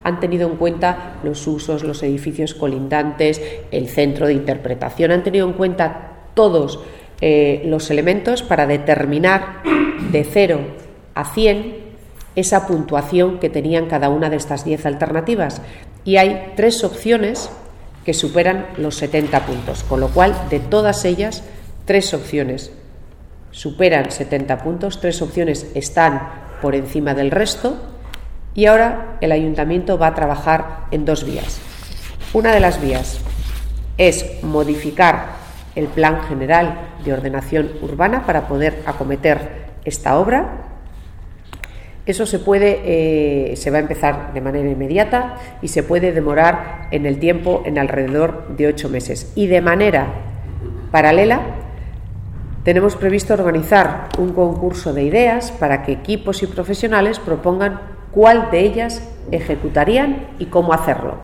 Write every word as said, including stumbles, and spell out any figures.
han tenido en cuenta los usos, los edificios colindantes, el centro de interpretación, han tenido en cuenta todos eh, los elementos para determinar de cero a cien esa puntuación que tenían cada una de estas diez alternativas. Y hay tres opciones que superan los setenta puntos, con lo cual de todas ellas, tres opciones superan setenta puntos, tres opciones están por encima del resto, y ahora el ayuntamiento va a trabajar en dos vías. Una de las vías es modificar el plan general de ordenación urbana para poder acometer esta obra. Eso se puede, eh, se va a empezar de manera inmediata y se puede demorar en el tiempo en alrededor de ocho meses. Y de manera paralela tenemos previsto organizar un concurso de ideas para que equipos y profesionales propongan cuál de ellas ejecutarían y cómo hacerlo.